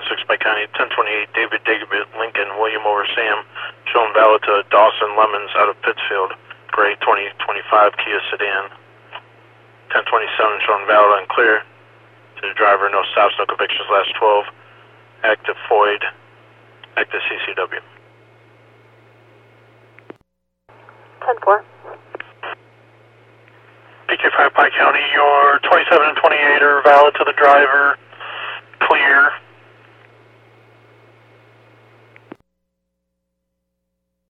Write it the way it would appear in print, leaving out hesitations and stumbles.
10-6 by County, 1028 David David Lincoln, William over Sam, showing valid to Dawson Lemons out of Pittsfield, gray 2025 Kia sedan. 1027 showing valid and clear to the driver, no stops, no convictions, last 12, active Floyd, active CCW. 10-4. PK5 Pike County, your 27 and 28 are valid to the driver.